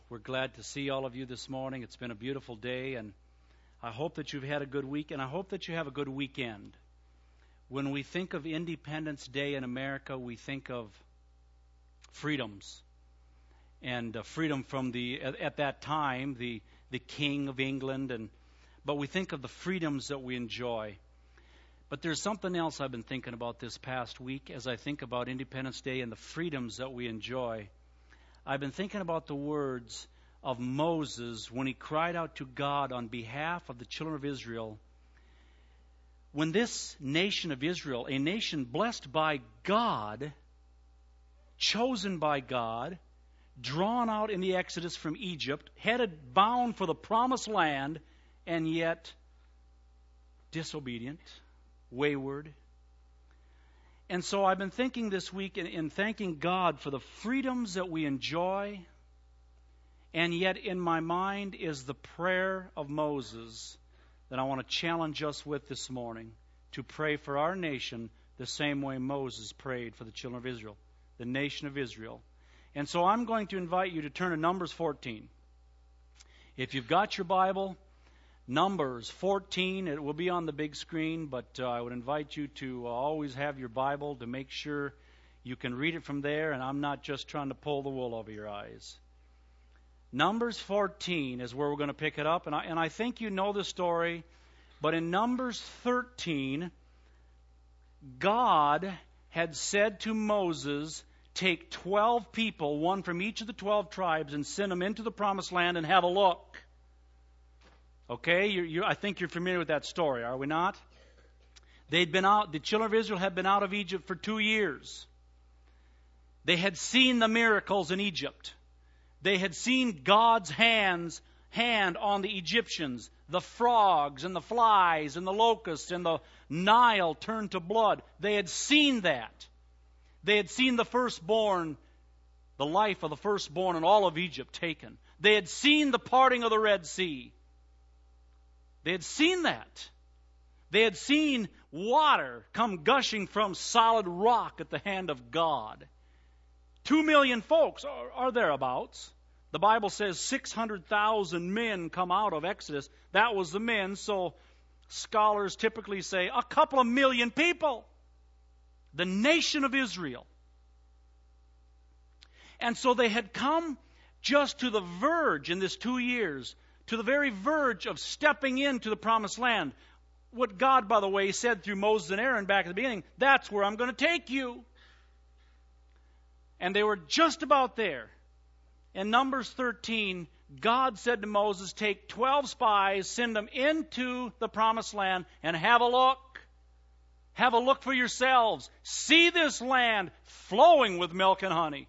We're glad to see all of you this morning. It's been a beautiful day, and I hope that you've had a good week, and I hope that you have a good weekend. When we think of Independence Day in America, we think of freedoms, and freedom from at that time, the King of England, but we think of the freedoms that we enjoy. But there's something else I've been thinking about this past week as I think about Independence Day and the freedoms that we enjoy. I've been thinking about the words of Moses when he cried out to God on behalf of the children of Israel. When this nation of Israel, a nation blessed by God, chosen by God, drawn out in the Exodus from Egypt, headed bound for the promised land, and yet disobedient, wayward. And so I've been thinking this week in thanking God for the freedoms that we enjoy, and yet in my mind is the prayer of Moses that I want to challenge us with this morning, to pray for our nation the same way Moses prayed for the children of Israel, the nation of Israel. And so I'm going to invite you to turn to Numbers 14. If you've got your Bible, Numbers 14, it will be on the big screen, but I would invite you to always have your Bible to make sure you can read it from there, and I'm not just trying to pull the wool over your eyes. Numbers 14 is where we're going to pick it up, and I think you know the story, but in Numbers 13, God had said to Moses, take 12 people, one from each of the 12 tribes, and send them into the promised land and have a look. Okay, I think you're familiar with that story, are we not? They'd been out. The children of Israel had been out of Egypt for 2 years. They had seen the miracles in Egypt. They had seen God's hand on the Egyptians, the frogs and the flies and the locusts and the Nile turned to blood. They had seen that. They had seen the firstborn, the life of the firstborn in all of Egypt taken. They had seen the parting of the Red Sea. They had seen that. They had seen water come gushing from solid rock at the hand of God. 2 million folks are thereabouts. The Bible says 600,000 men come out of Exodus. That was the men, so scholars typically say a couple of million people. The nation of Israel. And so they had come just to the verge in this 2 years, to the very verge of stepping into the promised land. What God, by the way, said through Moses and Aaron back at the beginning, that's where I'm going to take you. And they were just about there. In Numbers 13, God said to Moses, take 12 spies, send them into the promised land, and have a look. Have a look for yourselves. See this land flowing with milk and honey.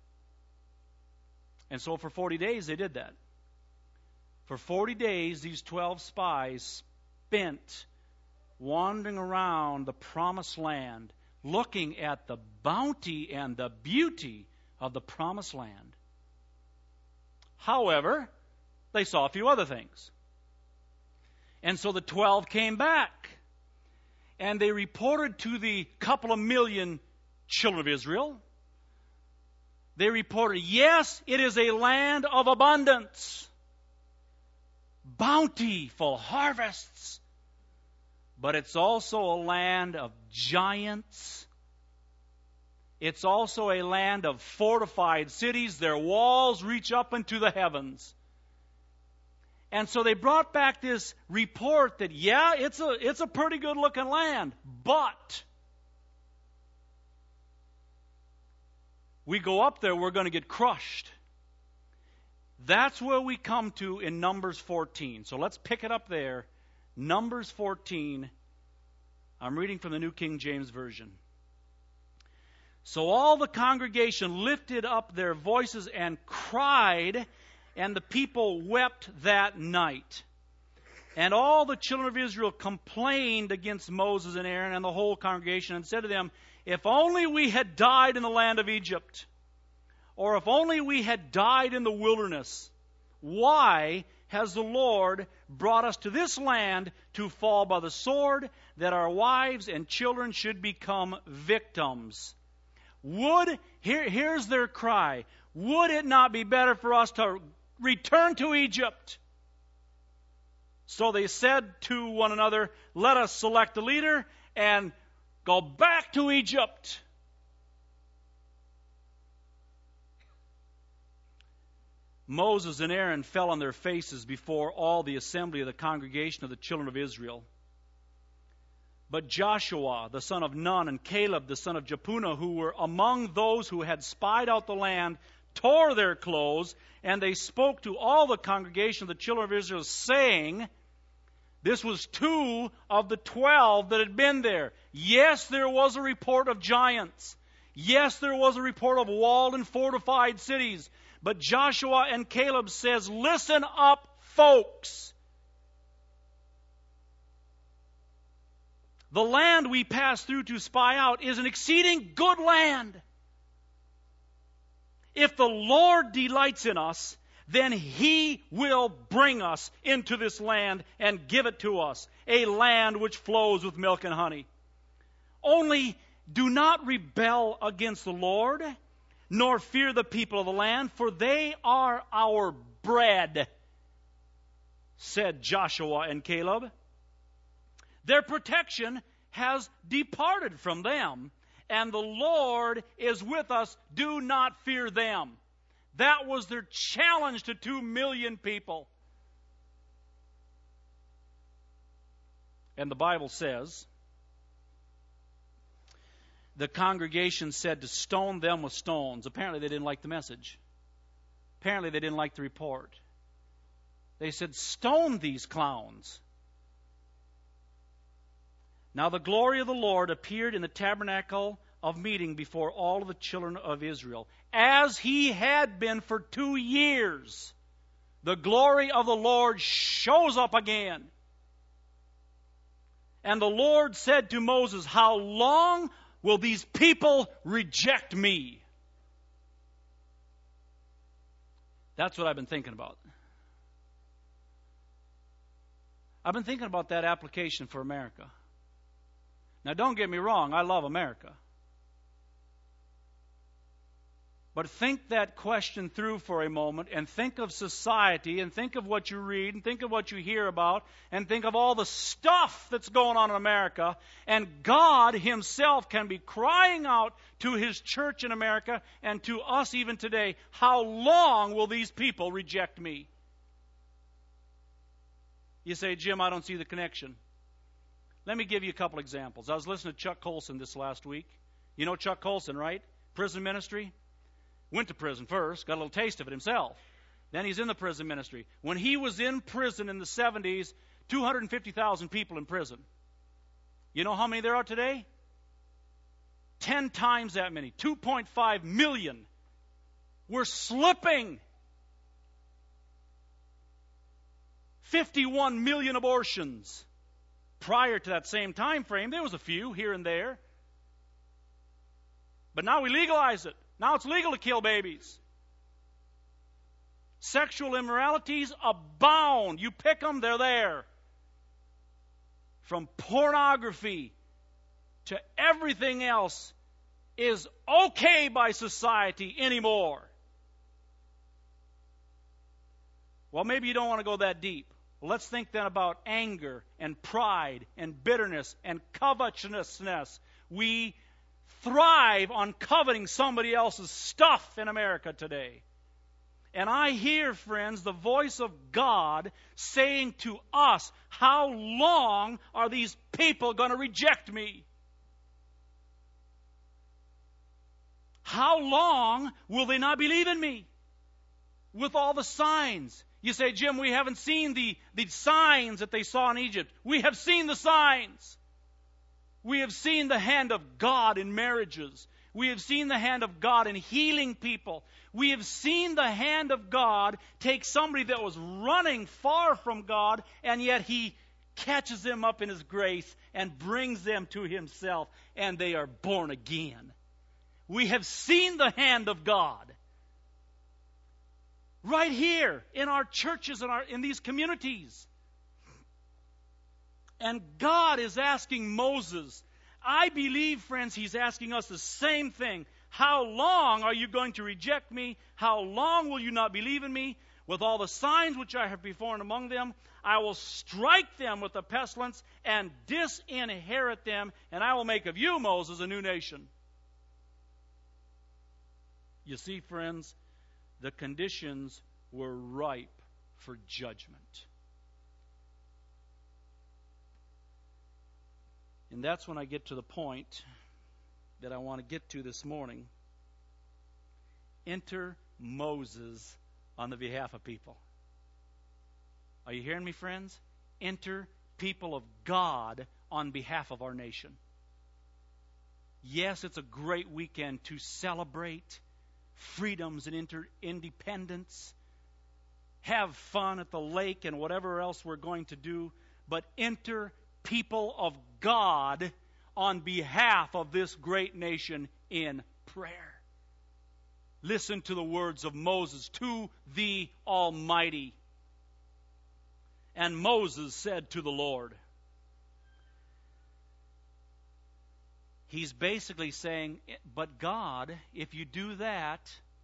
And so for 40 days they did that. For 40 days, these 12 spies spent wandering around the promised land, looking at the bounty and the beauty of the promised land. However, they saw a few other things. And so the 12 came back, and they reported to the couple of million children of Israel. They reported, yes, it is a land of abundance. Bountiful harvests, but it's also a land of giants. It's also a land of fortified cities. Their walls reach up into the heavens. And so they brought back this report that, yeah, it's a pretty good looking land, but we go up there, we're going to get crushed. That's where we come to in Numbers 14. So let's pick it up there. Numbers 14. I'm reading from the New King James Version. So all the congregation lifted up their voices and cried, and the people wept that night. And all the children of Israel complained against Moses and Aaron and the whole congregation and said to them, if only we had died in the land of Egypt, or if only we had died in the wilderness. Why has the Lord brought us to this land to fall by the sword, that our wives and children should become victims? Here's their cry. Would it not be better for us to return to Egypt. So they said to one another, let us select a leader and go back to Egypt. Moses and Aaron fell on their faces before all the assembly of the congregation of the children of Israel. But Joshua, the son of Nun, and Caleb, the son of Jephunneh, who were among those who had spied out the land, tore their clothes, and they spoke to all the congregation of the children of Israel, saying, this was 2 of the 12 that had been there. Yes, there was a report of giants. Yes, there was a report of walled and fortified cities. But Joshua and Caleb says, listen up, folks. The land we passed through to spy out is an exceeding good land. If the Lord delights in us, then He will bring us into this land and give it to us, a land which flows with milk and honey. Only do not rebel against the Lord, nor fear the people of the land, for they are our bread, said Joshua and Caleb. Their protection has departed from them, and the Lord is with us. Do not fear them. That was their challenge to 2 million people. And the Bible says, the congregation said to stone them with stones. Apparently they didn't like the message. Apparently they didn't like the report. They said, stone these clowns. Now the glory of the Lord appeared in the tabernacle of meeting before all of the children of Israel, as He had been for 2 years. The glory of the Lord shows up again. And the Lord said to Moses, how long will these people reject me? That's what I've been thinking about. I've been thinking about that application for America. Now, don't get me wrong, I love America. But think that question through for a moment and think of society and think of what you read and think of what you hear about and think of all the stuff that's going on in America. And God Himself can be crying out to His church in America and to us even today, how long will these people reject me? You say, Jim, I don't see the connection. Let me give you a couple examples. I was listening to Chuck Colson this last week. You know Chuck Colson, right? Prison ministry. Went to prison first, got a little taste of it himself. Then he's in the prison ministry. When he was in prison in the 70s, 250,000 people in prison. You know how many there are today? 10 times that many. 2.5 million. We're slipping. 51 million abortions. Prior to that same time frame, there was a few here and there. But now we legalize it. Now it's legal to kill babies. Sexual immoralities abound. You pick them, they're there. From pornography to everything else is okay by society anymore. Well, maybe you don't want to go that deep. Well, let's think then about anger and pride and bitterness and covetousness. We thrive on coveting somebody else's stuff in America today. And I hear, friends, the voice of God saying to us, how long are these people going to reject me? How long will they not believe in me? With all the signs. You say, Jim, we haven't seen the signs that they saw in Egypt. We have seen the signs. We have seen the hand of God in marriages. We have seen the hand of God in healing people. We have seen the hand of God take somebody that was running far from God, and yet He catches them up in His grace and brings them to Himself, and they are born again. We have seen the hand of God. Right here in our churches and in these communities. And God is asking Moses, I believe, friends, He's asking us the same thing. How long are you going to reject me? How long will you not believe in me? with all the signs which I have performed among them, I will strike them with the pestilence and disinherit them, and I will make of you, Moses, a new nation. You see, friends, the conditions were ripe for judgment. And that's when I get to the point that I want to get to this morning. Enter Moses on the behalf of people. Are you hearing me, friends? Enter people of God on behalf of our nation. Yes, it's a great weekend to celebrate freedoms and independence, have fun at the lake and whatever else we're going to do, but enter people of God on behalf of this great nation in prayer. Listen to the words of Moses to the Almighty. And Moses said to the Lord, he's basically saying, but God, if you do that,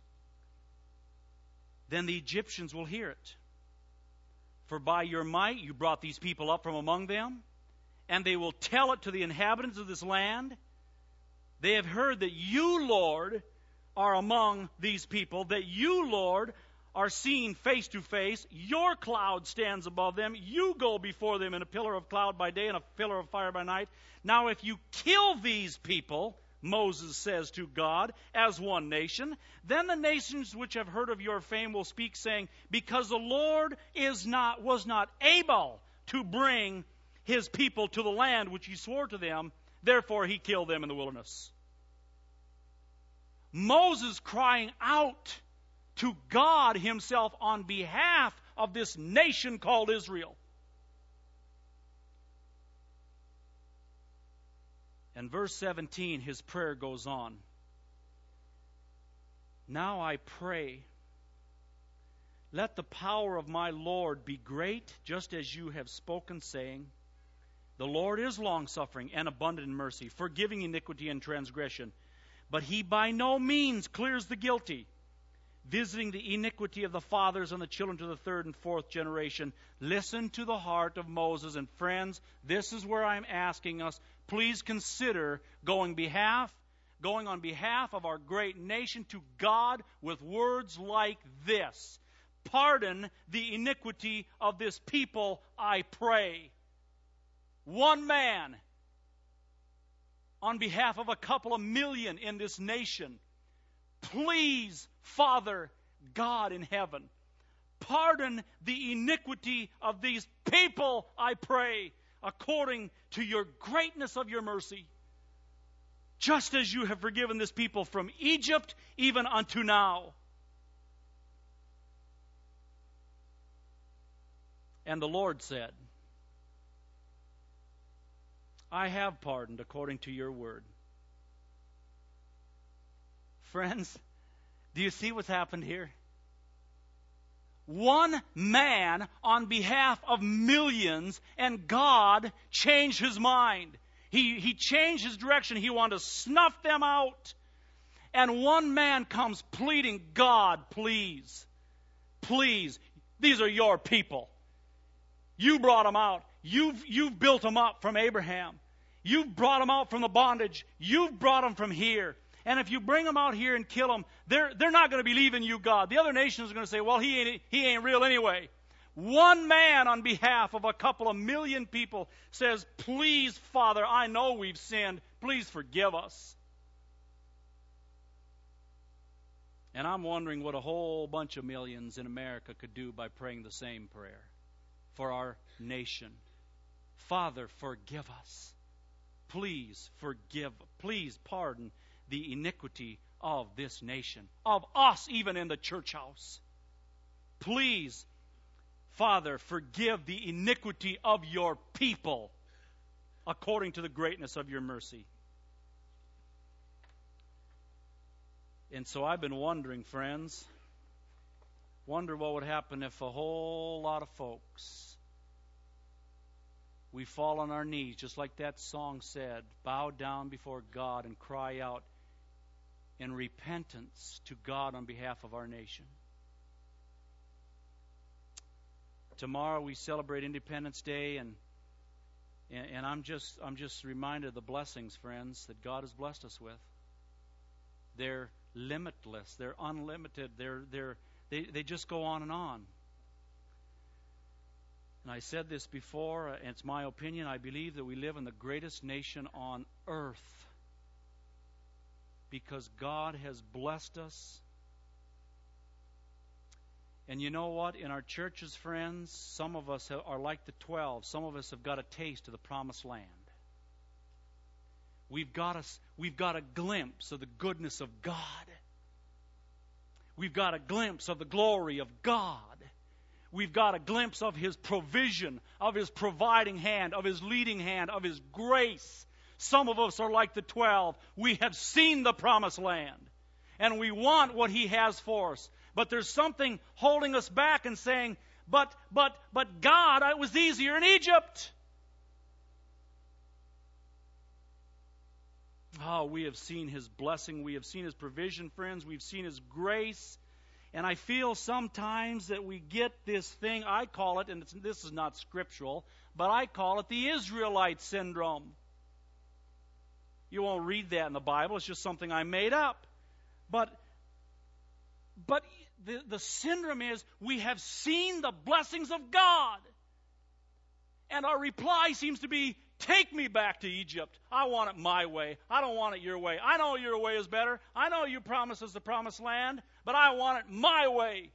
then the Egyptians will hear it. For by your might you brought these people up from among them, and they will tell it to the inhabitants of this land. They have heard that you, Lord, are among these people, that you, Lord, are seen face to face. Your cloud stands above them. You go before them in a pillar of cloud by day and a pillar of fire by night. Now if you kill these people, Moses says to God, as one nation, then the nations which have heard of your fame will speak, saying, because the Lord was not able to bring his people to the land which he swore to them, therefore he killed them in the wilderness. Moses crying out to God himself on behalf of this nation called Israel. And verse 17, his prayer goes on. Now I pray, let the power of my Lord be great, just as you have spoken, saying, the Lord is long-suffering and abundant in mercy, forgiving iniquity and transgression. But he by no means clears the guilty, visiting the iniquity of the fathers on the children to the third and fourth generation. Listen to the heart of Moses. And friends, this is where I'm asking us, please consider going on behalf of our great nation to God with words like this. Pardon the iniquity of this people, I pray. One man on behalf of a couple of million in this nation. Please, Father God in heaven, pardon the iniquity of these people, I pray, according to your greatness of your mercy, just as you have forgiven this people from Egypt even unto now. And the Lord said, I have pardoned according to your word. Friends, do you see what's happened here? One man on behalf of millions, and God changed his mind. He changed his direction. He wanted to snuff them out. And one man comes pleading, God, please, please, these are your people. You brought them out. You've built them up from Abraham. You've brought them out from the bondage. You've brought them from here. And if you bring them out here and kill them, they're not going to believe in you, God. The other nations are going to say, well, he ain't real anyway. One man on behalf of a couple of million people says, please, Father, I know we've sinned. Please forgive us. And I'm wondering what a whole bunch of millions in America could do by praying the same prayer for our nation. Father, forgive us. Please forgive. Please pardon the iniquity of this nation, of us even in the church house. Please, Father, forgive the iniquity of your people according to the greatness of your mercy. And so I've been wondering, friends, wonder what would happen if a whole lot of folks, we fall on our knees, just like that song said, bow down before God and cry out in repentance to God on behalf of our nation. Tomorrow we celebrate Independence Day, and I'm just reminded of the blessings, friends, that God has blessed us with. They're limitless. They're unlimited. They just go on and on. And I said this before, and it's my opinion. I believe that we live in the greatest nation on earth because God has blessed us. And you know what? In our churches, friends, some of us are like the 12. Some of us have got a taste of the promised land. We've got a glimpse of the goodness of God. We've got a glimpse of the glory of God. We've got a glimpse of His provision, of His providing hand, of His leading hand, of His grace. Some of us are like the 12. We have seen the promised land, and we want what He has for us. But there's something holding us back and saying, but God, it was easier in Egypt. Oh, we have seen His blessing. We have seen His provision, friends. We've seen His grace. And I feel sometimes that we get this thing, I call it, and this is not scriptural, but I call it the Israelite syndrome. You won't read that in the Bible. It's just something I made up. But the syndrome is we have seen the blessings of God. And our reply seems to be, take me back to Egypt. I want it my way. I don't want it your way. I know your way is better. I know you promise us the promised land, but I want it my way.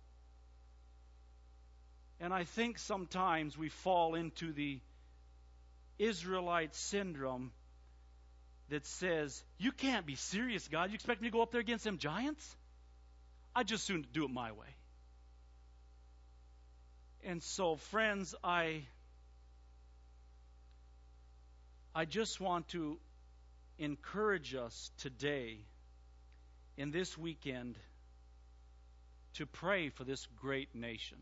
And I think sometimes we fall into the Israelite syndrome that says, you can't be serious, God. You expect me to go up there against them giants? I'd just soon do it my way. And so, friends, I just want to encourage us today, in this weekend, to pray for this great nation.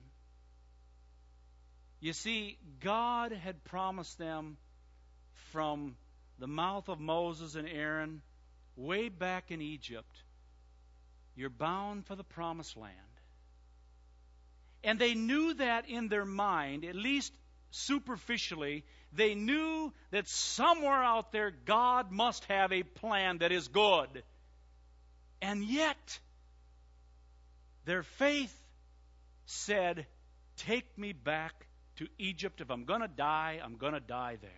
You see, God had promised them from the mouth of Moses and Aaron, way back in Egypt, you're bound for the promised land. And they knew that in their mind, at least superficially, they knew that somewhere out there God must have a plan that is good. And yet, their faith said, take me back to Egypt. If I'm going to die, I'm going to die there.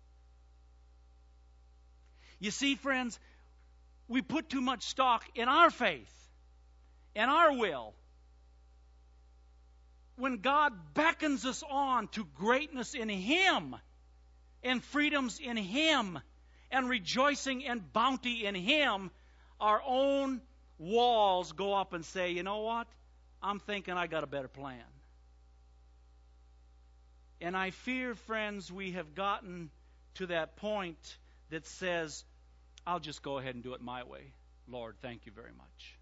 You see, friends, we put too much stock in our faith, in our will. When God beckons us on to greatness in Him, and freedoms in Him, and rejoicing and bounty in Him, our own walls go up and say, you know what? I'm thinking I got a better plan. And I fear, friends, we have gotten to that point that says, I'll just go ahead and do it my way. Lord, thank you very much.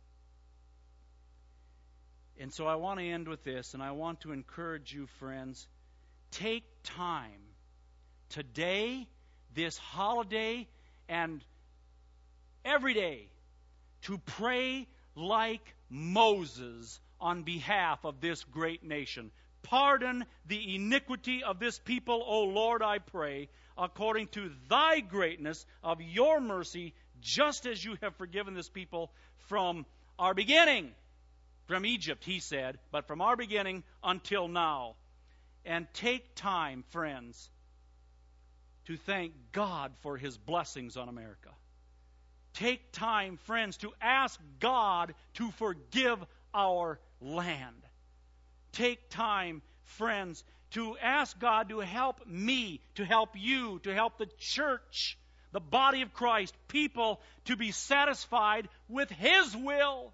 And so I want to end with this, and I want to encourage you, friends, take time today, this holiday, and every day to pray like Moses on behalf of this great nation. Pardon the iniquity of this people, O Lord, I pray, according to thy greatness of your mercy, just as you have forgiven this people from our beginning. From Egypt, he said, but from our beginning until now. And take time, friends, to thank God for His blessings on America. Take time, friends, to ask God to forgive our land. Take time, friends, to ask God to help me, to help you, to help the church, the body of Christ, people to be satisfied with His will.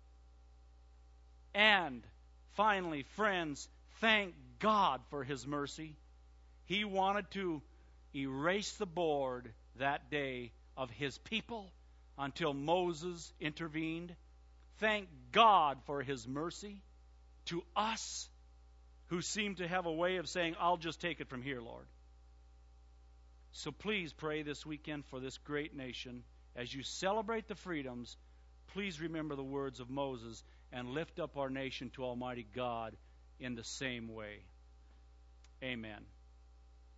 And finally, friends, thank God for His mercy. He wanted to erase the board that day of His people until Moses intervened. Thank God for His mercy to us who seem to have a way of saying, I'll just take it from here, Lord. So please pray this weekend for this great nation. As you celebrate the freedoms, please remember the words of Moses and lift up our nation to Almighty God in the same way. Amen.